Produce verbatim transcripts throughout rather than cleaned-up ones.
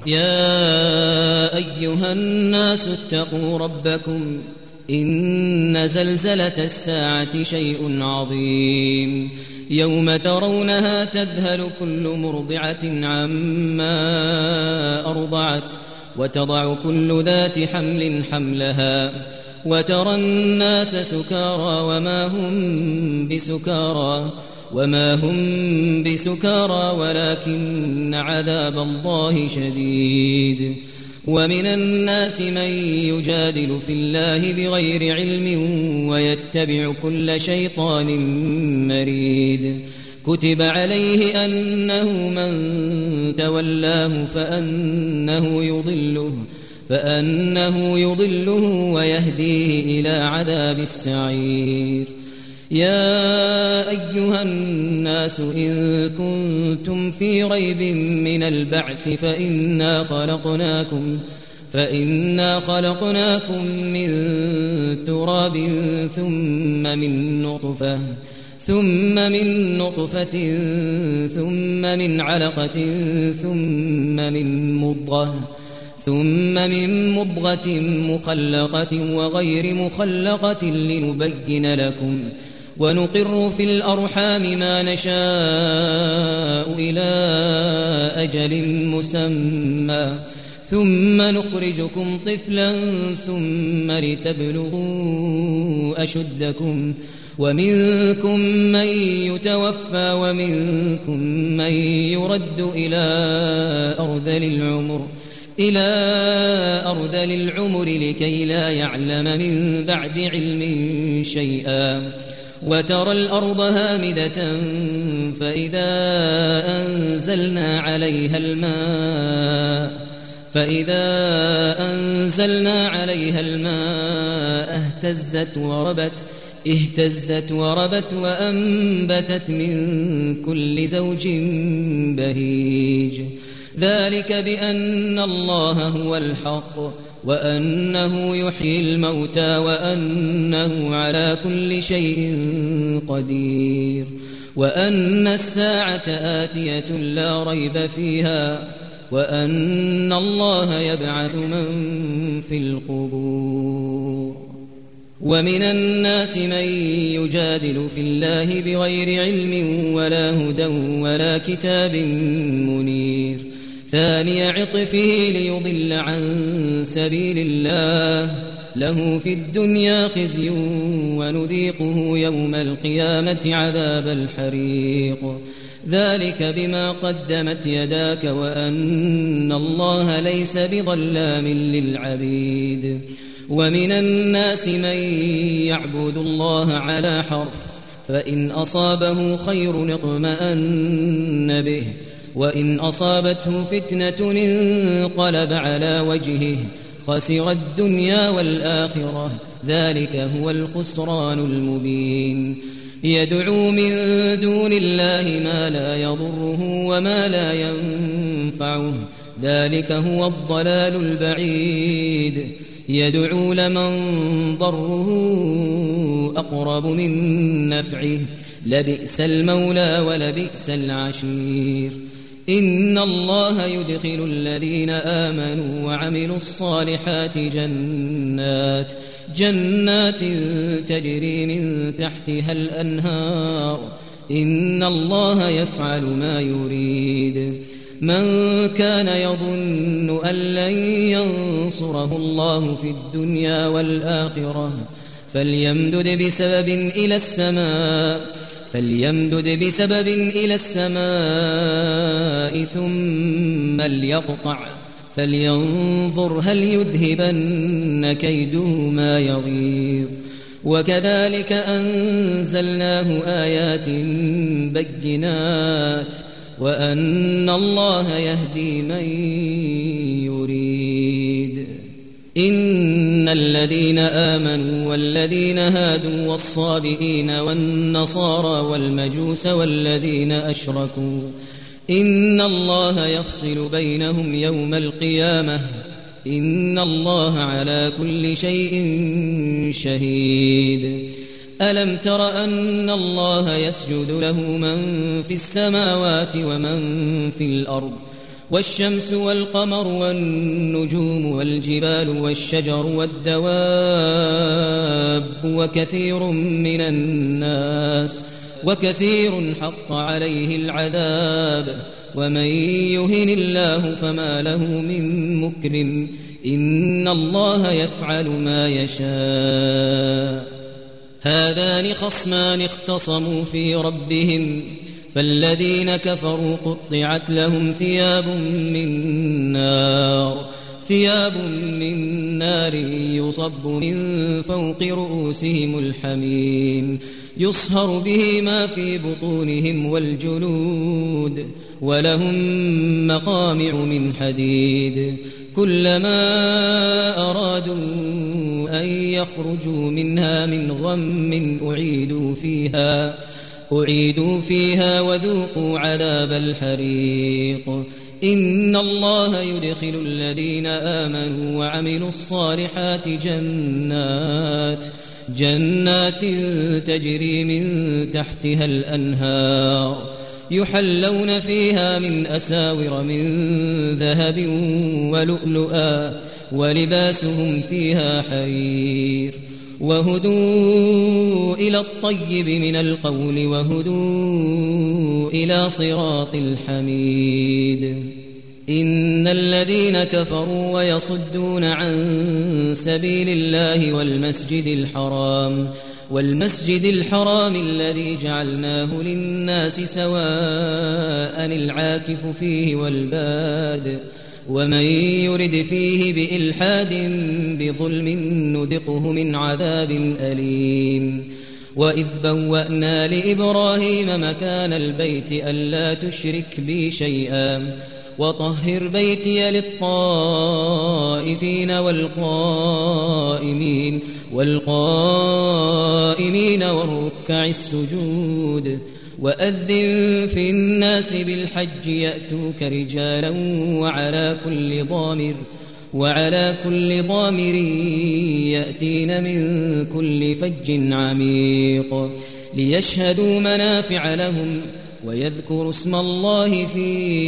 يا أيها الناس اتقوا ربكم إن زلزلة الساعة شيء عظيم يوم ترونها تذهل كل مرضعة عما أرضعت وتضع كل ذات حمل حملها وترى الناس سكارى وما هم بسكارى وما هم بسكارى ولكن عذاب الله شديد ومن الناس من يجادل في الله بغير علم ويتبع كل شيطان مريد كتب عليه أنه من تولاه فأنه يضله فأنه يضله ويهديه إلى عذاب السعير يا أيها الناس إن كنتم في ريب من البعث فإنا خلقناكم فإنا خلقناكم من تراب ثم من نطفة ثم من نطفة ثم من علقة ثم من مضغة ثم من مضغة مخلقة وغير مخلقة لنبين لكم ونقر في الأرحام ما نشاء إلى أجل مسمى ثم نخرجكم طفلا ثم لتبلغوا أشدكم ومنكم من يتوفى ومنكم من يرد إلى أرذل العمر إلى أرذل العمر لكي لا يعلم من بعد علم شيئا وترى الأرض هامدة فإذا أنزلنا عليها الماء فإذا أنزلنا عليها الماء اهتزت وربت اهتزت وربت وأنبتت من كل زوج بهيج ذلك بأن الله هو الحق وأنه يحيي الموتى وأنه على كل شيء قدير وأن الساعة آتية لا ريب فيها وأن الله يبعث من في القبور ومن الناس من يجادل في الله بغير علم ولا هدى ولا كتاب منير ثاني عطفه ليضل عن سبيل الله له في الدنيا خزي ونذيقه يوم القيامة عذاب الحريق ذلك بما قدمت يداك وأن الله ليس بظلام للعبيد ومن الناس من يعبد الله على حرف فإن أصابه خير اطمأن به وإن أصابته فتنة انقلب على وجهه خسر الدنيا والآخرة ذلك هو الخسران المبين يدعو من دون الله ما لا يضره وما لا ينفعه ذلك هو الضلال البعيد يدعو لمن ضره أقرب من نفعه لبئس المولى ولبئس العشير إن الله يدخل الذين آمنوا وعملوا الصالحات جنات جنات تجري من تحتها الأنهار إن الله يفعل ما يريد من كان يظن أن لن ينصره الله في الدنيا والآخرة فليمدد بسبب إلى السماء فليمدد بسبب إلى السماء ثم ليقطع فلينظر هل يذهبن كيده ما يغيظ وكذلك أنزلناه آيات بينات وأن الله يهدي من يريد إن الذين آمنوا والذين هادوا والصابئين والنصارى والمجوس والذين أشركوا إن الله يفصل بينهم يوم القيامة إن الله على كل شيء شهيد ألم تر أن الله يسجد له من في السماوات ومن في الأرض والشمس والقمر والنجوم والجبال والشجر والدواب وكثير من الناس وكثير حق عليه العذاب ومن يهن الله فما له من مكرم إن الله يفعل ما يشاء. هذان خصمان اختصموا في ربهم فالذين كفروا قطعت لهم ثياب من نار ثياب من نار يصب من فوق رؤوسهم الحميم يصهر به ما في بطونهم والجلود ولهم مقامع من حديد كلما أرادوا أن يخرجوا منها من غم أعيدوا فيها أعيدوا فيها وذوقوا عذاب الحريق إن الله يدخل الذين آمنوا وعملوا الصالحات جنات جنات تجري من تحتها الأنهار يحلون فيها من أساور من ذهب ولؤلؤا ولباسهم فيها حرير وهدوا إلى الطيب من القول وهدوا إلى صراط الحميد. إن الذين كفروا ويصدون عن سبيل الله والمسجد الحرام والمسجد الحرام الذي جعلناه للناس سواء العاكف فيه والباد ومن يرد فيه بإلحاد بظلم نذقه من عذاب أليم. وإذ بوأنا لإبراهيم مكان البيت ألا تشرك بي شيئا وطهر بيتي للطائفين والقائمين والقائمين والركع السجود وأذن في الناس بالحج يأتوك رجالا وعلى كل ضامر وعلى كل ضامر يأتين من كل فج عميق ليشهدوا منافع لهم ويذكروا اسم الله في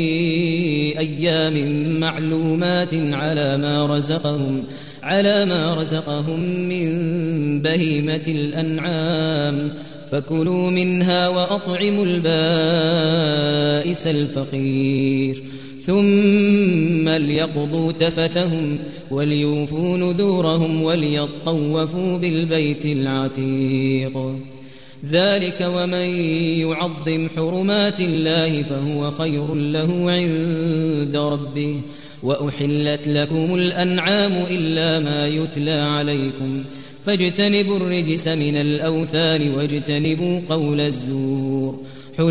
أيام معلومات على ما رزقهم على ما رزقهم من بهيمة الأنعام فكلوا منها وأطعموا البائس الفقير ثم ليقضوا تفثهم وليوفوا نذورهم وليطوفوا بالبيت العتيق. ذلك ومن يعظم حرمات الله فهو خير له عند ربه وأحلت لكم الأنعام إلا ما يتلى عليكم فاجتنبوا الرجس من الأوثان واجتنبوا قول الزور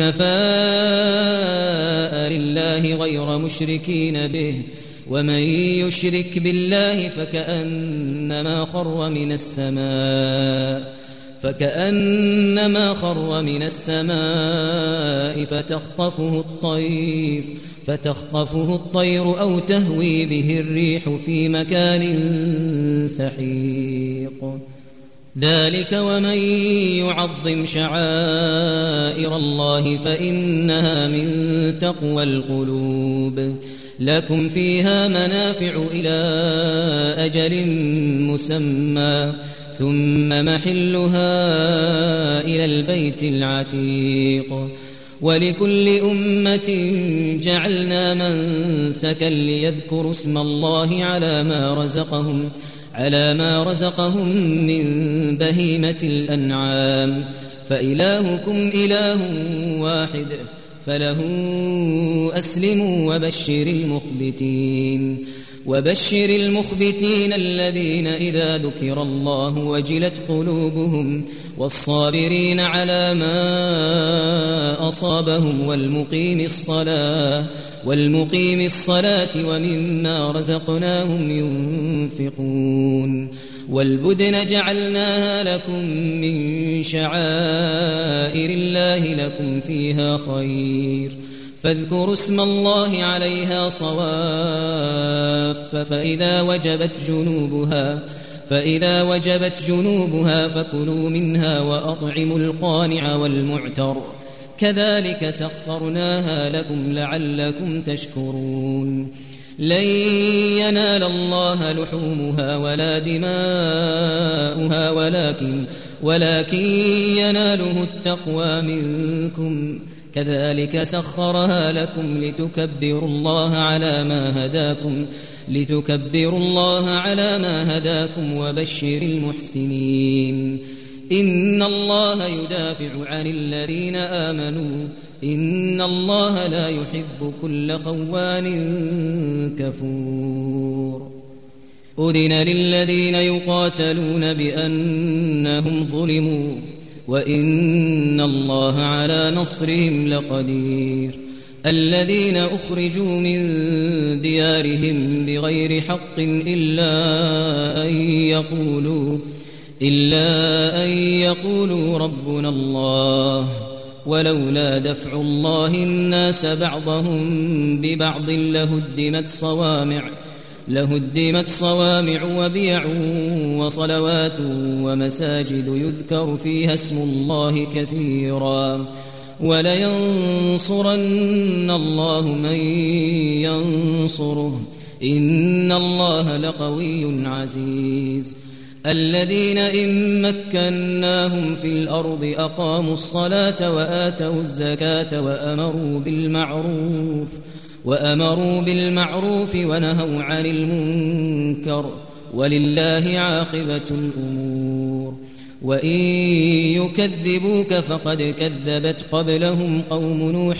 حنفاء لله غير مشركين به ومن يشرك بالله فكأنما خر من السماء فكأنما خر من السماء فتخطفه الطير فتخطفه الطير أو تهوي به الريح في مكان سحيق. ذلك ومن يعظم شعائر الله فإنها من تقوى القلوب. لكم فيها منافع إلى أجل مسمى ثم محلها إلى البيت العتيق. ولكل أمة جعلنا منسكا ليذكروا اسم الله على ما رزقهم على ما رزقهم من بهيمة الأنعام فإلهكم إله واحد فله أسلموا وبشر المخبتين وبشر المخبتين الذين إذا ذكر الله وجلت قلوبهم والصابرين على ما أصابهم والمقيم الصلاة والمقيم الصلاة ومما رزقناهم ينفقون. والبدن جعلناها لكم من شعائر الله لكم فيها خير فاذكروا اسم الله عليها صواف فإذا وجبت جنوبها فإذا وجبت جنوبها فكلوا منها وأطعموا القانع والمعتر كذلك سخرناها لكم لعلكم تشكرون لن ينال الله لحومها ولا دماؤها ولكن ولكن يناله التقوى منكم كذلك سخرها لكم لتكبروا الله على ما هداكم لتكبروا الله على ما هداكم وبشر المحسنين إن الله يدافع عن الذين آمنوا إن الله لا يحب كل خوان كفور أذن للذين يقاتلون بأنهم ظلموا وإن الله على نصرهم لقدير الذين أخرجوا من ديارهم بغير حق إلا أن يقولوا إلا أن يقولوا ربنا الله ولولا دفع الله الناس بعضهم ببعض لهدمت صوامع لهدمت صوامع وبيع وصلوات ومساجد يذكر فيها اسم الله كثيرا ولينصرن الله من ينصره إن الله لقوي عزيز الذين إن مكناهم في الأرض أقاموا الصلاة وآتوا الزكاة وأمروا بالمعروف وأمروا بالمعروف ونهوا عن المنكر ولله عاقبة الأمور وإن يكذبوك فقد كذبت قبلهم قوم نوح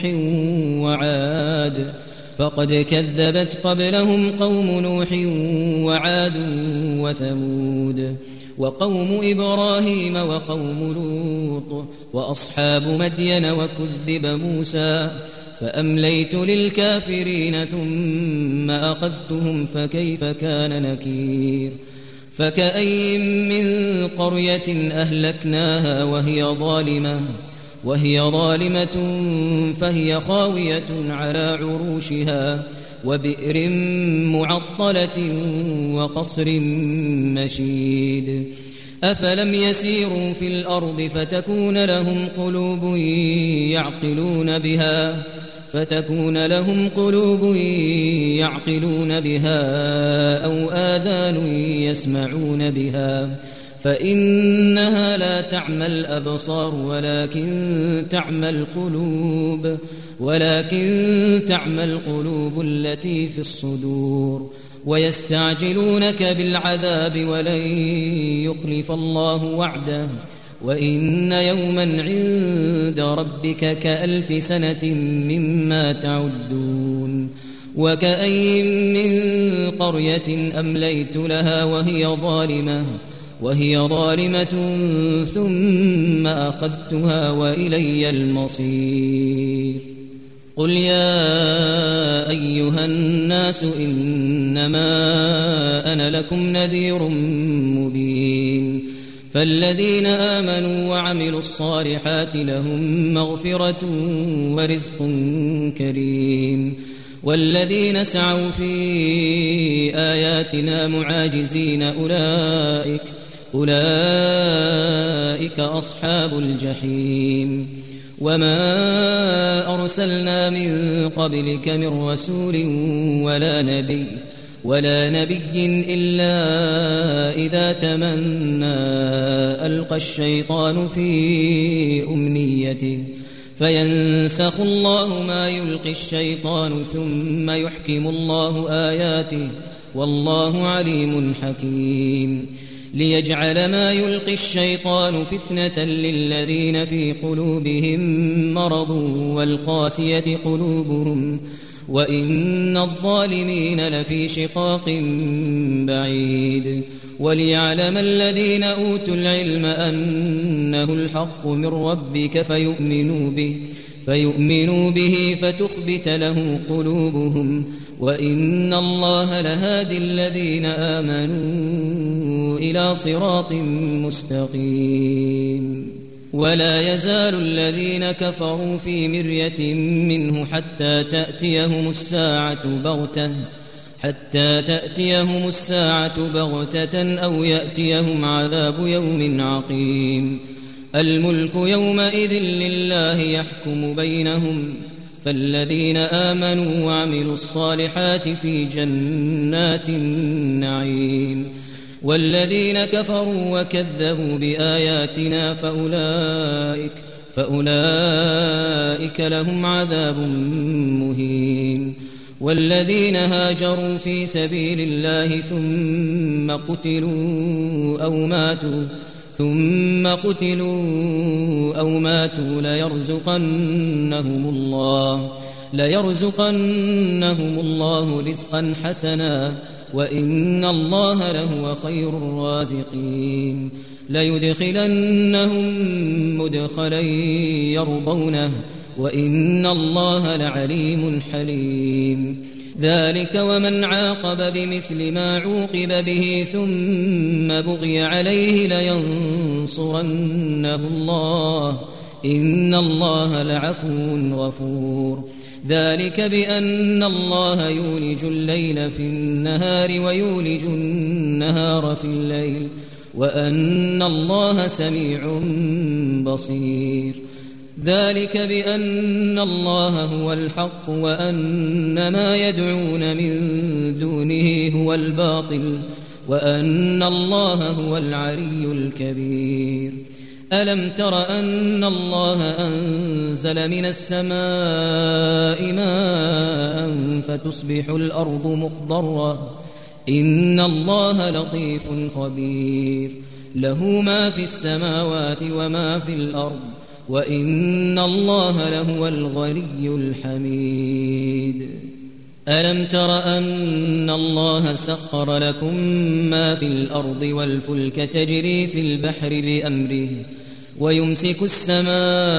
وعاد فقد كذبت قبلهم قوم نوح وعاد وثمود وقوم إبراهيم وقوم لوط وأصحاب مدين وكذب موسى فأمليت للكافرين ثم أخذتهم فكيف كان نكير فكأي من قرية أهلكناها وهي ظالمة وهي ظالمة فهي خاوية على عروشها وبئر معطلة وقصر مشيد أفلم يسيروا في الأرض فتكون لهم قلوب يعقلون بها فتكون لهم قلوب يعقلون بها أو آذان يسمعون بها فإنها لا تعمى الأبصار ولكن تعمى القلوب ولكن تعمى القلوب التي في الصدور ويستعجلونك بالعذاب ولن يخلف الله وعده وإن يوما عند ربك كألف سنة مما تعدون وكأي من قرية أمليت لها وهي ظالمة وهي ظالمة ثم أخذتها وإلي المصير قل يا أيها الناس إنما أنا لكم نذير مبين فالذين آمنوا وعملوا الصالحات لهم مغفرة ورزق كريم والذين سعوا في آياتنا معاجزين أولئك أولئك أصحاب الجحيم وما أرسلنا من قبلك من رسول ولا نبي ولا نبي إلا إذا تمنى ألقى الشيطان في أمنيته فينسخ الله ما يلقي الشيطان ثم يحكم الله آياته والله عليم حكيم ليجعل ما يلقي الشيطان فتنة للذين في قلوبهم مرض والقاسية قلوبهم وإن الظالمين لفي شقاق بعيد وليعلم الذين أوتوا العلم أنه الحق من ربك فيؤمنوا به فيؤمنوا به فتخبت له قلوبهم وإن الله لهادي الذين آمنوا إلى صراط مستقيم ولا يزال الذين كفروا في مرية منه حتى تأتيهم الساعة بغتة حتى تأتيهم الساعة بغتة أو يأتيهم عذاب يوم عقيم الملك يومئذ لله يحكم بينهم فالذين آمنوا وعملوا الصالحات في جنات النعيم والذين كفروا وكذبوا بآياتنا فأولئك فأولئك لهم عذاب مهين والذين هاجروا في سبيل الله ثم قتلوا أو ماتوا ثم قتلوا أو ماتوا ليرزقنهم الله ليرزقنهم الله رزقا حسنا وإن الله لهو خير الرازقين ليدخلنهم مدخلا يرضونه وإن الله لعليم حليم ذلك ومن عاقب بمثل ما عوقب به ثم بغي عليه لينصرنه الله إن الله لعفو غفور ذلك بأن الله يولج الليل في النهار ويولج النهار في الليل وأن الله سميع بصير ذلك بأن الله هو الحق وأن ما يدعون من دونه هو الباطل وأن الله هو العلي الكبير ألم تر أن الله أنزل من السماء ماء فتصبح الأرض مخضرة إن الله لطيف خبير له ما في السماوات وما في الأرض وإن الله لهو الغني الحميد ألم تر أن الله سخر لكم ما في الأرض والفلك تجري في البحر بأمره ويمسك السماء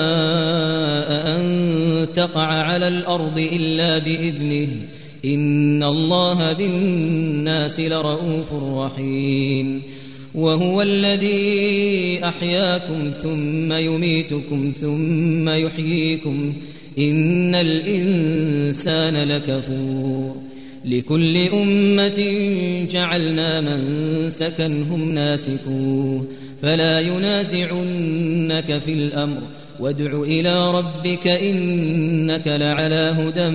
أن تقع على الأرض إلا بإذنه إن الله بالناس لرؤوف رحيم وهو الذي أحياكم ثم يميتكم ثم يحييكم إن الإنسان لكفور لكل أمة جعلنا منسكا هم ناسكوه فلا ينازعنك في الأمر وادع إلى ربك إنك لعلى هدى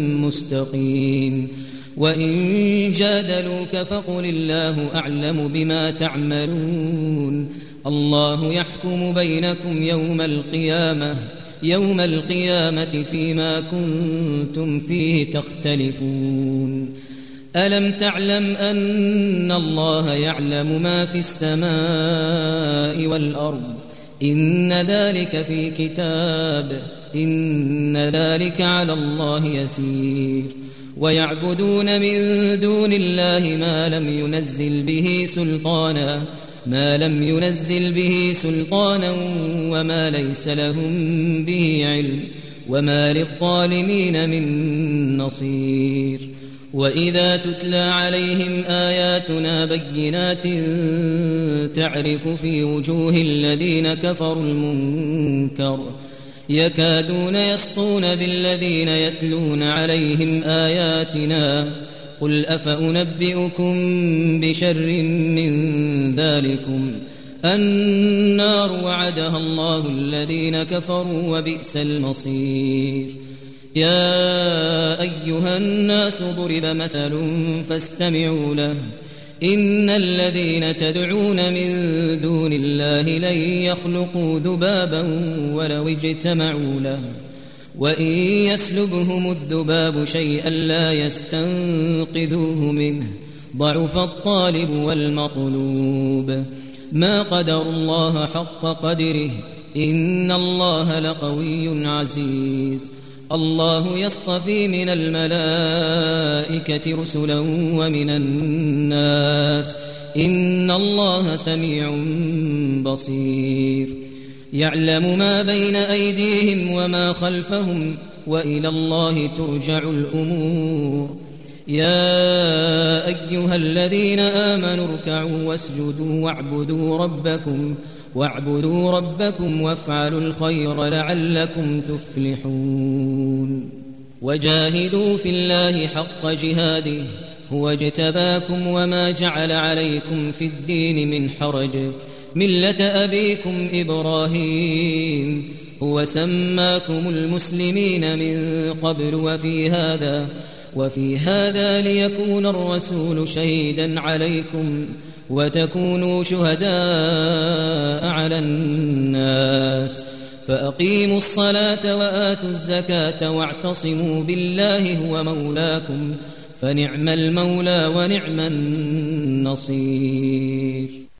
مستقيم وإن جادلوك فقل الله أعلم بما تعملون الله يحكم بينكم يوم القيامة يوم القيامة فيما كنتم فيه تختلفون ألم تعلم أن الله يعلم ما في السماء والأرض إن ذلك في كتاب إن ذلك على الله يسير ويعبدون من دون الله ما لم ينزل به سلطانا ما لم ينزل به سلطانا وما ليس لهم به علم وما للظالمين من نصير وإذا تتلى عليهم آياتنا بينات تعرف في وجوه الذين كفروا المنكر يكادون يسطون بالذين يتلون عليهم آياتنا قل أفأنبئكم بشر من ذلكم النار وعدها الله الذين كفروا وبئس المصير يا أيها الناس ضرب مثل فاستمعوا له إن الذين تدعون من دون الله لن يخلقوا ذبابا ولو اجتمعوا له وإن يسلبهم الذباب شيئا لا يستنقذوه منه ضعف الطالب والمطلوب ما قدر الله حق قدره إن الله لقوي عزيز الله يصطفي من الملائكة رسلا ومن الناس إن الله سميع بصير يعلم ما بين أيديهم وما خلفهم وإلى الله ترجع الأمور يا أيها الذين آمنوا اركعوا واسجدوا واعبدوا ربكم واعبدوا ربكم وافعلوا الخير لعلكم تفلحون وجاهدوا في الله حق جهاده هو اجتباكم وما جعل عليكم في الدين من حرج ملة أبيكم إبراهيم هو سماكم المسلمين من قبل وفي هذا وفي هذا ليكون الرسول شهيدا عليكم وتكونوا شهداء على الناس فأقيموا الصلاة وآتوا الزكاة واعتصموا بالله هو مولاكم فنعم المولى ونعم النصير.